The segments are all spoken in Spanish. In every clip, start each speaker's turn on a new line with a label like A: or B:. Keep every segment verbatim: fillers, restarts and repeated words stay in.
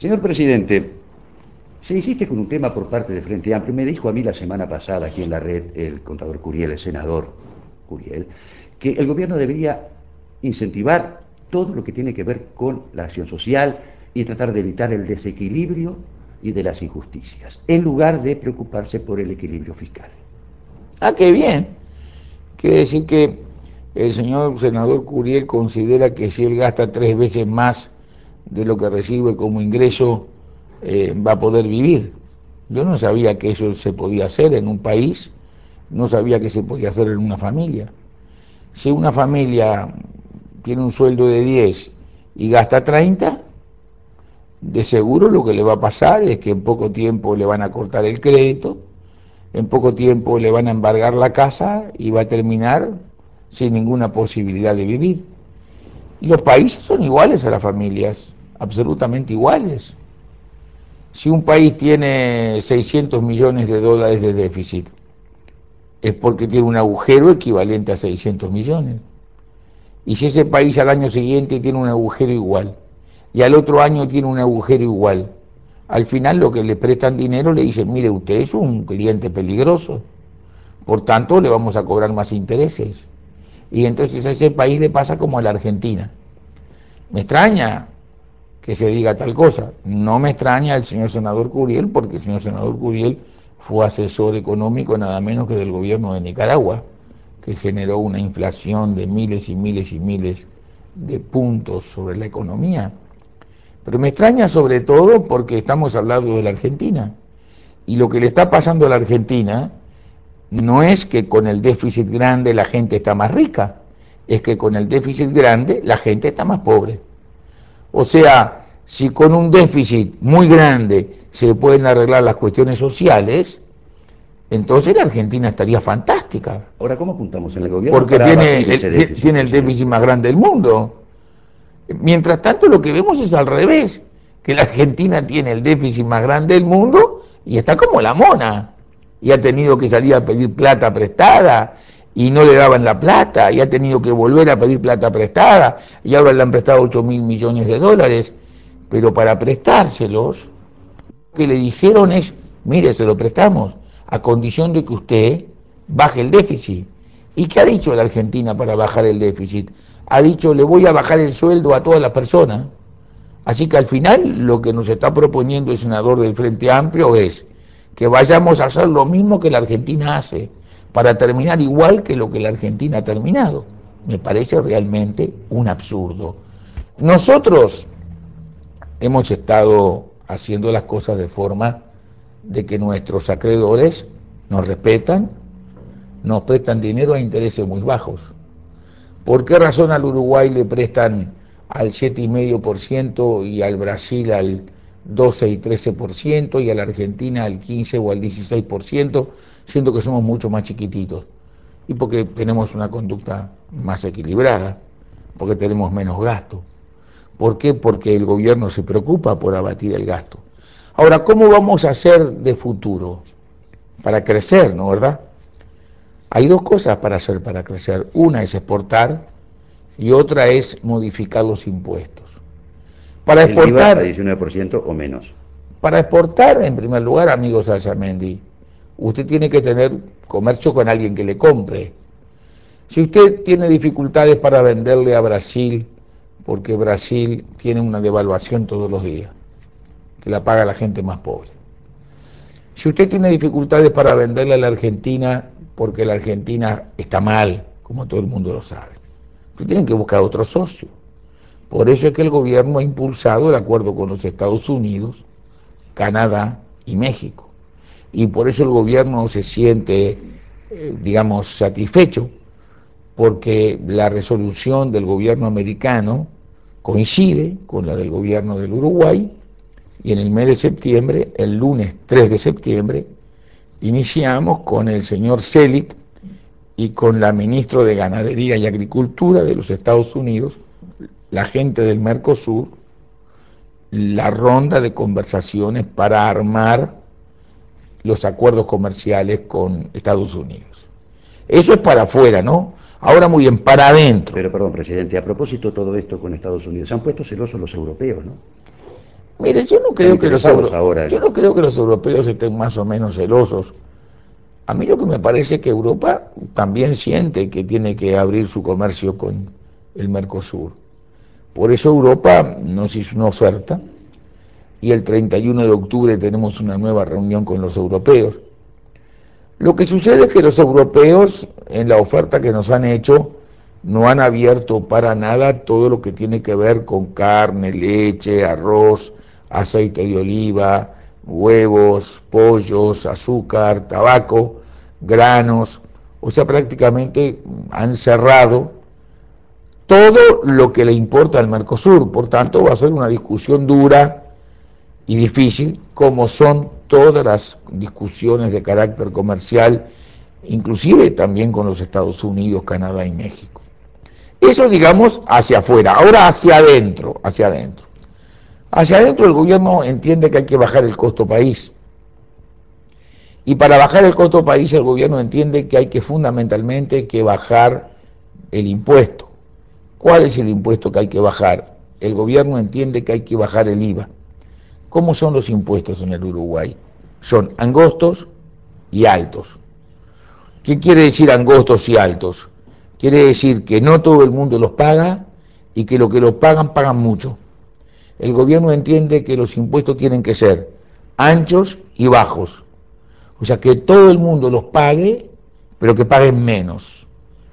A: Señor presidente, se insiste con un tema por parte de Frente Amplio. Me dijo a mí la semana pasada aquí en la red el contador Curiel, el senador Curiel, que el gobierno debería incentivar todo lo que tiene que ver con la acción social y tratar de evitar el desequilibrio y de las injusticias, en lugar de preocuparse por el equilibrio fiscal.
B: Ah, qué bien. Quiere decir que el señor senador Curiel considera que si él gasta tres veces más de lo que recibe como ingreso, eh, va a poder vivir. Yo no sabía que eso se podía hacer en un país, no sabía que se podía hacer en una familia. Si una familia tiene un sueldo de diez y gasta treinta, de seguro lo que le va a pasar es que en poco tiempo le van a cortar el crédito, en poco tiempo le van a embargar la casa y va a terminar sin ninguna posibilidad de vivir. Y los países son iguales a las familias, absolutamente iguales. Si un país tiene seiscientos millones de dólares de déficit, es porque tiene un agujero equivalente a seiscientos millones. Y si ese país al año siguiente tiene un agujero igual, y al otro año tiene un agujero igual, al final lo que le prestan dinero le dicen, mire, usted es un cliente peligroso, por tanto le vamos a cobrar más intereses. Y entonces a ese país le pasa como a la Argentina. Me extraña que se diga tal cosa. No me extraña el señor senador Curiel, porque el señor senador Curiel fue asesor económico nada menos que del gobierno de Nicaragua, que generó una inflación de miles y miles y miles de puntos sobre la economía. Pero me extraña sobre todo porque estamos hablando de la Argentina. Y lo que le está pasando a la Argentina no es que con el déficit grande la gente está más rica, es que con el déficit grande la gente está más pobre. O sea, si con un déficit muy grande se pueden arreglar las cuestiones sociales, entonces la Argentina estaría fantástica,
A: Ahora, ¿cómo apuntamos en el gobierno
B: porque
A: para
B: tiene
A: abatir ese
B: el,
A: déficit,
B: tiene el déficit
A: presidente?
B: más grande del mundo. Mientras tanto, lo que vemos es al revés, que la Argentina tiene el déficit más grande del mundo y está como la mona, y ha tenido que salir a pedir plata prestada, y no le daban la plata, y ha tenido que volver a pedir plata prestada, y ahora le han prestado ocho mil millones de dólares, pero para prestárselos, lo que le dijeron es, mire, se lo prestamos, a condición de que usted baje el déficit. ¿Y qué ha dicho la Argentina para bajar el déficit? Ha dicho, le voy a bajar el sueldo a todas las personas. Así que al final lo que nos está proponiendo el senador del Frente Amplio es que vayamos a hacer lo mismo que la Argentina hace, para terminar igual que lo que la Argentina ha terminado. Me parece realmente un absurdo. Nosotros hemos estado haciendo las cosas de forma de que nuestros acreedores nos respetan, nos prestan dinero a intereses muy bajos. ¿Por qué razón al Uruguay le prestan al siete coma cinco por ciento y al Brasil al doce y trece por ciento y a la Argentina al quince o al dieciséis por ciento, siendo que somos mucho más chiquititos? Y porque tenemos una conducta más equilibrada, porque tenemos menos gasto. ¿Por qué? Porque el gobierno se preocupa por abatir el gasto. Ahora, ¿cómo vamos a hacer de futuro? Para crecer, ¿no? ¿Verdad? Hay dos cosas para hacer para crecer. Una es exportar y otra es modificar los impuestos. Para
A: El IVA a
B: exportar,
A: diecinueve por ciento o menos.
B: para exportar, en primer lugar, amigos Alzamendi, usted tiene que tener comercio con alguien que le compre. Si usted tiene dificultades para venderle a Brasil, porque Brasil tiene una devaluación todos los días, que la paga la gente más pobre. Si usted tiene dificultades para venderle a la Argentina, porque la Argentina está mal, como todo el mundo lo sabe, usted tiene que buscar otro socio. Por eso es que el gobierno ha impulsado el acuerdo con los Estados Unidos, Canadá y México. Y por eso el gobierno se siente, eh, digamos, satisfecho, porque la resolución del gobierno americano coincide con la del gobierno del Uruguay, y en el mes de septiembre, el lunes tres de septiembre, iniciamos con el señor Selig y con la ministra de Ganadería y Agricultura de los Estados Unidos, la gente del Mercosur, la ronda de conversaciones para armar los acuerdos comerciales con Estados Unidos. Eso es para afuera, ¿no? Ahora muy bien, para adentro.
A: Pero, perdón, presidente, a propósito de todo esto con Estados Unidos, se han puesto celosos los europeos, ¿no?
B: Mire, yo no
A: Están
B: creo que los
A: interesados
B: euro,
A: ahora
B: yo
A: en...
B: no creo que los europeos estén más o menos celosos. A mí lo que me parece es que Europa también siente que tiene que abrir su comercio con el Mercosur. Por eso Europa nos hizo una oferta y el treinta y uno de octubre tenemos una nueva reunión con los europeos. Lo que sucede es que los europeos en la oferta que nos han hecho no han abierto para nada todo lo que tiene que ver con carne, leche, arroz, aceite de oliva, huevos, pollos, azúcar, tabaco, granos. O sea, prácticamente han cerrado todo lo que le importa al Mercosur. Por tanto, va a ser una discusión dura y difícil, como son todas las discusiones de carácter comercial, inclusive también con los Estados Unidos, Canadá y México. Eso, digamos, hacia afuera. Ahora hacia adentro, hacia adentro. Hacia adentro el gobierno entiende que hay que bajar el costo país. Y para bajar el costo país el gobierno entiende que hay que fundamentalmente que bajar el impuesto. ¿Cuál es el impuesto que hay que bajar? El gobierno entiende que hay que bajar el I V A. ¿Cómo son los impuestos en el Uruguay? Son angostos y altos. ¿Qué quiere decir angostos y altos? Quiere decir que no todo el mundo los paga y que lo que los pagan pagan mucho. El gobierno entiende que los impuestos tienen que ser anchos y bajos. O sea, que todo el mundo los pague, pero que paguen menos.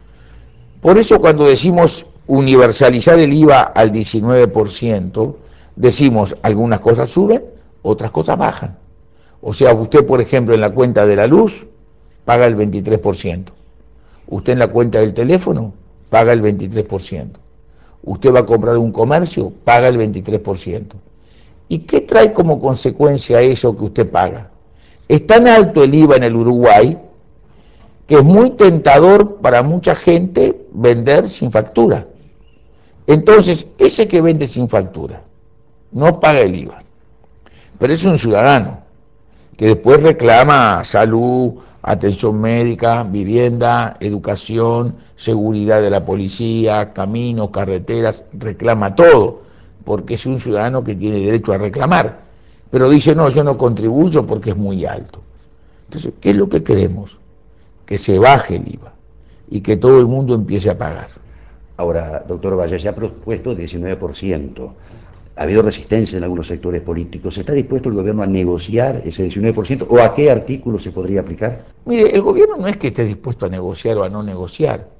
B: Por eso cuando decimos universalizar el I V A al diecinueve por ciento, decimos algunas cosas suben, otras cosas bajan. O sea, usted, por ejemplo, en la cuenta de la luz paga el veintitrés por ciento. Usted en la cuenta del teléfono paga el veintitrés por ciento. Usted va a comprar un comercio, paga el veintitrés por ciento. ¿Y qué trae como consecuencia eso que usted paga? Es tan alto el I V A en el Uruguay que es muy tentador para mucha gente vender sin factura. Entonces, ese que vende sin factura no paga el I V A, pero es un ciudadano que después reclama salud, atención médica, vivienda, educación, seguridad de la policía, caminos, carreteras, reclama todo, porque es un ciudadano que tiene derecho a reclamar. Pero dice, no, yo no contribuyo porque es muy alto. Entonces, ¿qué es lo que queremos? Que se baje el I V A y que todo el mundo empiece a pagar.
A: Ahora, doctor Valle, se ha propuesto diecinueve por ciento. Ha habido resistencia en algunos sectores políticos. ¿Está dispuesto el gobierno a negociar ese diecinueve por ciento o a qué artículo se podría aplicar?
B: Mire, el gobierno no es que esté dispuesto a negociar o a no negociar.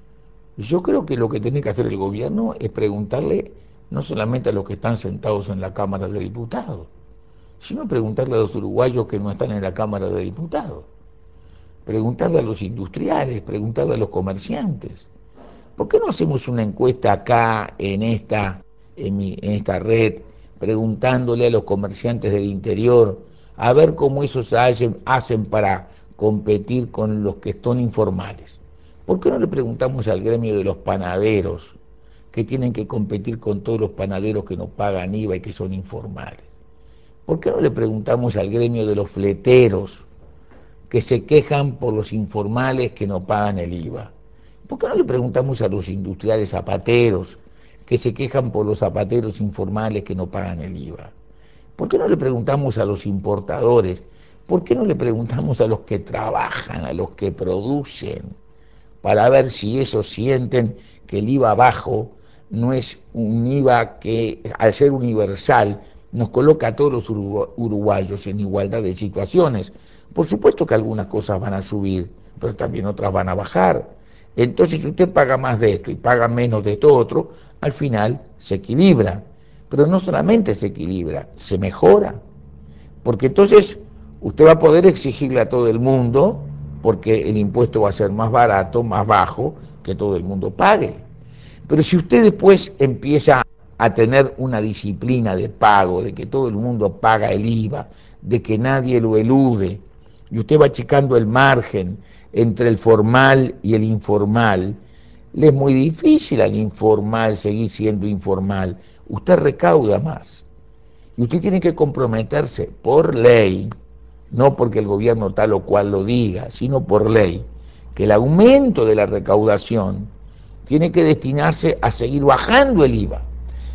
B: Yo creo que lo que tiene que hacer el gobierno es preguntarle no solamente a los que están sentados en la Cámara de Diputados, sino preguntarle a los uruguayos que no están en la Cámara de Diputados, preguntarle a los industriales, preguntarle a los comerciantes. ¿Por qué no hacemos una encuesta acá en esta, en, mi, en esta red, preguntándole a los comerciantes del interior a ver cómo esos hacen, hacen para competir con los que son informales? ¿Por qué no le preguntamos al gremio de los panaderos que tienen que competir con todos los panaderos que no pagan I V A y que son informales? ¿Por qué no le preguntamos al gremio de los fleteros que se quejan por los informales que no pagan el I V A? ¿Por qué no le preguntamos a los industriales zapateros que se quejan por los zapateros informales que no pagan el I V A? ¿Por qué no le preguntamos a los importadores? ¿Por qué no le preguntamos a los que trabajan, a los que producen, para ver si ellos sienten que el I V A bajo no es un I V A que, al ser universal, nos coloca a todos los uruguayos en igualdad de situaciones? Por supuesto que algunas cosas van a subir, pero también otras van a bajar. Entonces, si usted paga más de esto y paga menos de esto otro, al final se equilibra. Pero no solamente se equilibra, se mejora. Porque entonces usted va a poder exigirle a todo el mundo, porque el impuesto va a ser más barato, más bajo, que todo el mundo pague. Pero si usted después empieza a tener una disciplina de pago, de que todo el mundo paga el I V A, de que nadie lo elude, y usted va achicando el margen entre el formal y el informal, le es muy difícil al informal seguir siendo informal. Usted recauda más. Y usted tiene que comprometerse por ley, no porque el gobierno tal o cual lo diga, sino por ley, que el aumento de la recaudación tiene que destinarse a seguir bajando el I V A.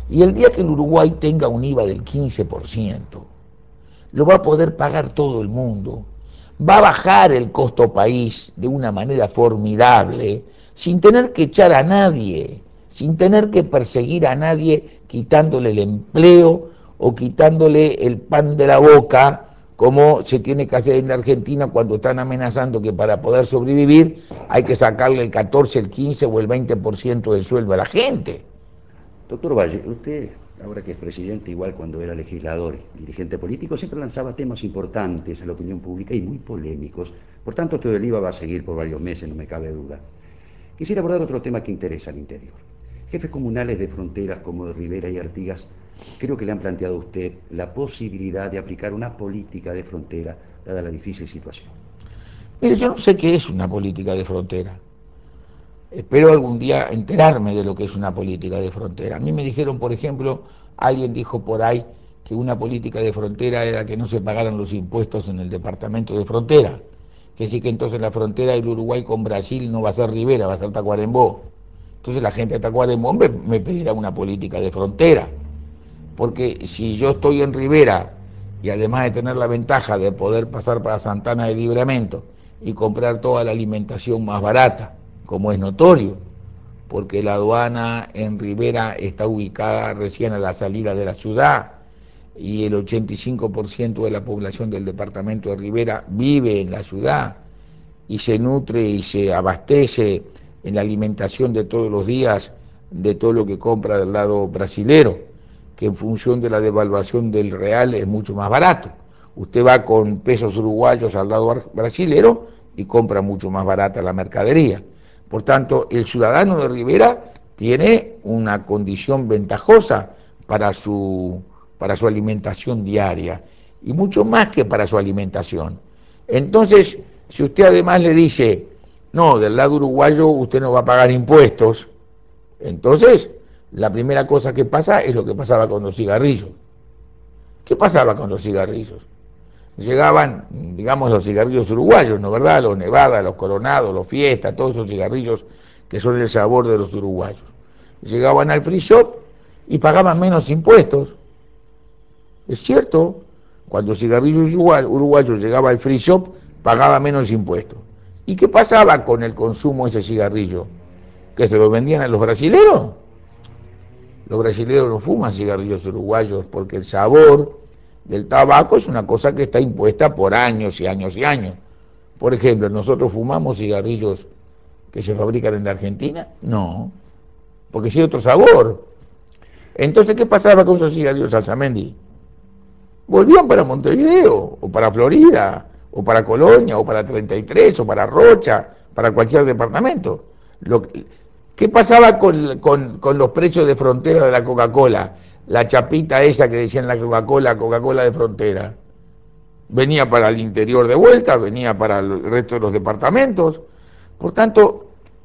B: Y el día que el Uruguay tenga un I V A del quince por ciento, lo va a poder pagar todo el mundo. Va a bajar el costo país de una manera formidable, sin tener que echar a nadie, sin tener que perseguir a nadie quitándole el empleo o quitándole el pan de la boca, como se tiene que hacer en Argentina cuando están amenazando que para poder sobrevivir hay que sacarle el catorce, el quince o el veinte por ciento del sueldo a la gente.
A: Doctor Valle, usted, ahora que es presidente, igual cuando era legislador y dirigente político, siempre lanzaba temas importantes a la opinión pública y muy polémicos. Por tanto, esto del I V A va a seguir por varios meses, no me cabe duda. Quisiera abordar otro tema que interesa al interior. Jefes comunales de fronteras como de Rivera y Artigas, creo que le han planteado a usted la posibilidad de aplicar una política de frontera, dada la difícil situación.
B: Mire, yo no sé qué es una política de frontera. Espero algún día enterarme de lo que es una política de frontera. A mí me dijeron, por ejemplo, alguien dijo por ahí que una política de frontera era que no se pagaran los impuestos en el departamento de frontera. Que sí que entonces la frontera del Uruguay con Brasil no va a ser Rivera, va a ser Tacuarembó. Entonces la gente de Tacuarembó me, me pedirá una política de frontera. Porque si yo estoy en Rivera y además de tener la ventaja de poder pasar para Santana de Libramento y comprar toda la alimentación más barata, como es notorio, porque la aduana en Rivera está ubicada recién a la salida de la ciudad y el ochenta y cinco por ciento de la población del departamento de Rivera vive en la ciudad y se nutre y se abastece en la alimentación de todos los días de todo lo que compra del lado brasilero, que en función de la devaluación del real es mucho más barato. Usted va con pesos uruguayos al lado brasilero y compra mucho más barata la mercadería. Por tanto, el ciudadano de Rivera tiene una condición ventajosa para su, para su alimentación diaria, y mucho más que para su alimentación. Entonces, si usted además le dice, no, del lado uruguayo usted no va a pagar impuestos, entonces la primera cosa que pasa es lo que pasaba con los cigarrillos. ¿Qué pasaba con los cigarrillos? Llegaban, digamos, los cigarrillos uruguayos, ¿no verdad? Los Nevada, los Coronados, los Fiesta, todos esos cigarrillos que son el sabor de los uruguayos. Llegaban al free shop y pagaban menos impuestos. Es cierto, cuando el cigarrillo uruguayo llegaba al free shop, pagaba menos impuestos. ¿Y qué pasaba con el consumo de ese cigarrillo? ¿Que se lo vendían a los brasileros? Los brasileños no fuman cigarrillos uruguayos porque el sabor del tabaco es una cosa que está impuesta por años y años y años. Por ejemplo, ¿nosotros fumamos cigarrillos que se fabrican en la Argentina? No, porque sí hay otro sabor. Entonces, ¿qué pasaba con esos cigarrillos Alzamendi? Volvían para Montevideo, o para Florida, o para Colonia, o para treinta y tres, o para Rocha, para cualquier departamento. Lo, ¿Qué pasaba con, con, con los precios de frontera de la Coca-Cola? La chapita esa que decían la Coca-Cola, Coca-Cola de frontera. Venía para el interior de vuelta, venía para el resto de los departamentos. Por tanto,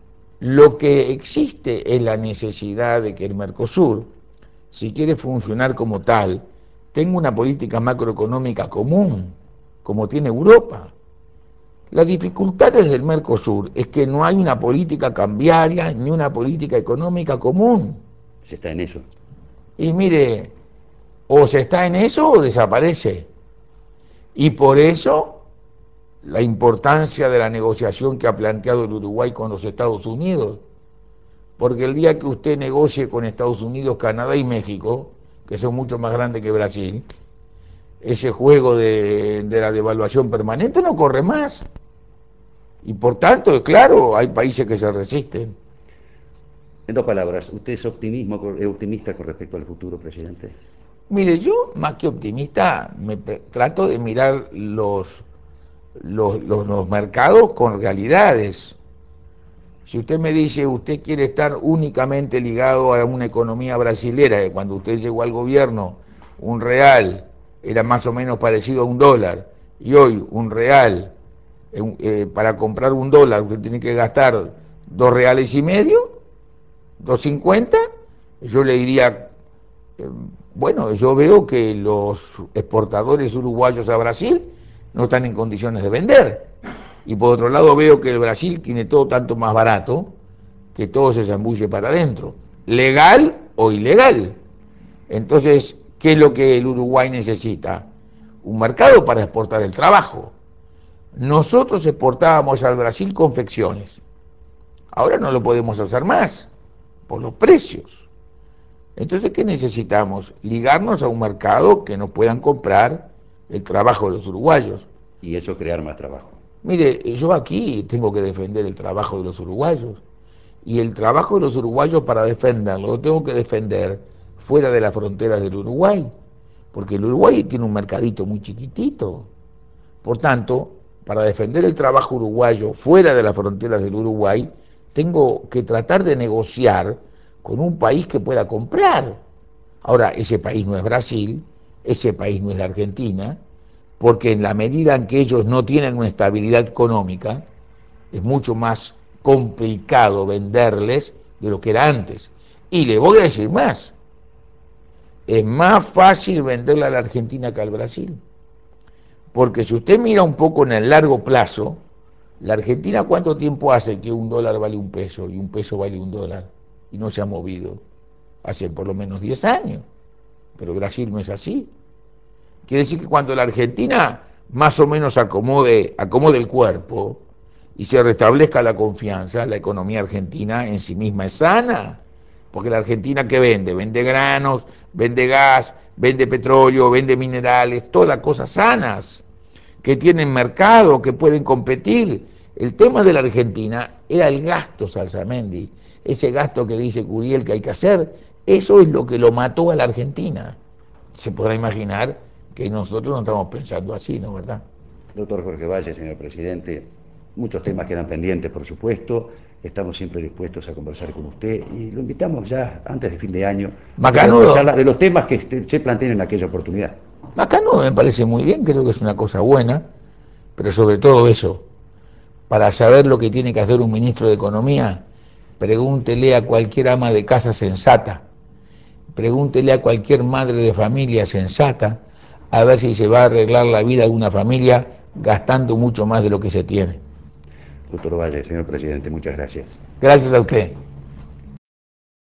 B: lo que existe es la necesidad de que el Mercosur, si quiere funcionar como tal, tenga una política macroeconómica común, como tiene Europa. Las dificultades del Mercosur es que no hay una política cambiaria ni una política económica común.
A: Se está en eso.
B: Y mire, o se está en eso o desaparece. Y por eso la importancia de la negociación que ha planteado el Uruguay con los Estados Unidos. Porque el día que usted negocie con Estados Unidos, Canadá y México, que son mucho más grandes que Brasil, ese juego de, de la devaluación permanente no corre más. Y por tanto, claro, hay países que se resisten.
A: En dos palabras, ¿usted es optimismo, es optimista con respecto al futuro, presidente?
B: Mire, yo más que optimista, me trato de mirar los, los, los, los mercados con realidades. Si usted me dice, usted quiere estar únicamente ligado a una economía brasilera, que cuando usted llegó al gobierno, un real era más o menos parecido a un dólar, y hoy un real, eh, eh, para comprar un dólar, usted tiene que gastar dos reales y medio, dos cincuenta, yo le diría, eh, bueno, yo veo que los exportadores uruguayos a Brasil no están en condiciones de vender. Y por otro lado veo que el Brasil tiene todo tanto más barato que todo se zambulle para adentro, legal o ilegal. Entonces, ¿qué es lo que el Uruguay necesita? Un mercado para exportar el trabajo. Nosotros exportábamos al Brasil confecciones. Ahora no lo podemos hacer más por los precios. Entonces, ¿qué necesitamos? Ligarnos a un mercado que nos puedan comprar el trabajo de los uruguayos.
A: Y eso crear más trabajo.
B: Mire, yo aquí tengo que defender el trabajo de los uruguayos. Y el trabajo de los uruguayos para defenderlo lo tengo que defender fuera de las fronteras del Uruguay. Porque el Uruguay tiene un mercadito muy chiquitito. Por tanto, para defender el trabajo uruguayo fuera de las fronteras del Uruguay, tengo que tratar de negociar con un país que pueda comprar. Ahora, ese país no es Brasil, ese país no es la Argentina, porque en la medida en que ellos no tienen una estabilidad económica, es mucho más complicado venderles de lo que era antes. Y le voy a decir más, es más fácil venderle a la Argentina que al Brasil. Porque si usted mira un poco en el largo plazo, la Argentina ¿cuánto tiempo hace que un dólar vale un peso y un peso vale un dólar? Y no se ha movido. Hace por lo menos diez años. Pero Brasil no es así. Quiere decir que cuando la Argentina más o menos acomode, acomode el cuerpo y se restablezca la confianza, la economía argentina en sí misma es sana. Porque la Argentina ¿qué vende? Vende granos, vende gas, vende petróleo, vende minerales, todas cosas sanas, que tienen mercado, que pueden competir. El tema de la Argentina era el gasto, Salsamendi, ese gasto que dice Curiel que hay que hacer, eso es lo que lo mató a la Argentina. Se podrá imaginar que nosotros no estamos pensando así, ¿no, verdad?
A: Doctor Jorge Valle, señor presidente, muchos temas quedan pendientes, por supuesto. Estamos siempre dispuestos a conversar con usted y lo invitamos ya antes de fin de año a tener otra
B: Macanudo,
A: charla de los temas que este, se planteen en aquella oportunidad.
B: Macanudo me parece muy bien, creo que es una cosa buena, pero sobre todo eso, para saber lo que tiene que hacer un ministro de Economía, pregúntele a cualquier ama de casa sensata, pregúntele a cualquier madre de familia sensata, a ver si se va a arreglar la vida de una familia gastando mucho más de lo que se tiene.
A: Doctor Valle, señor presidente, muchas gracias.
B: Gracias a usted.